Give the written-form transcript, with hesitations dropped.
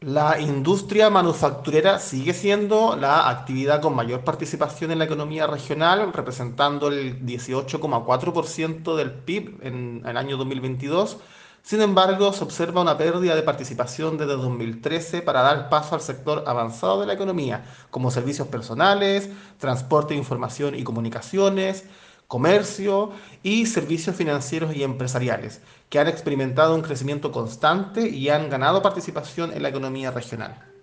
La industria manufacturera sigue siendo la actividad con mayor participación en la economía regional, representando el 18,4% del PIB en el año 2022. Sin embargo, se observa una pérdida de participación desde 2013 para dar paso al sector avanzado de la economía, como servicios personales, transporte, información y comunicaciones, comercio y servicios financieros y empresariales, que han experimentado un crecimiento constante y han ganado participación en la economía regional.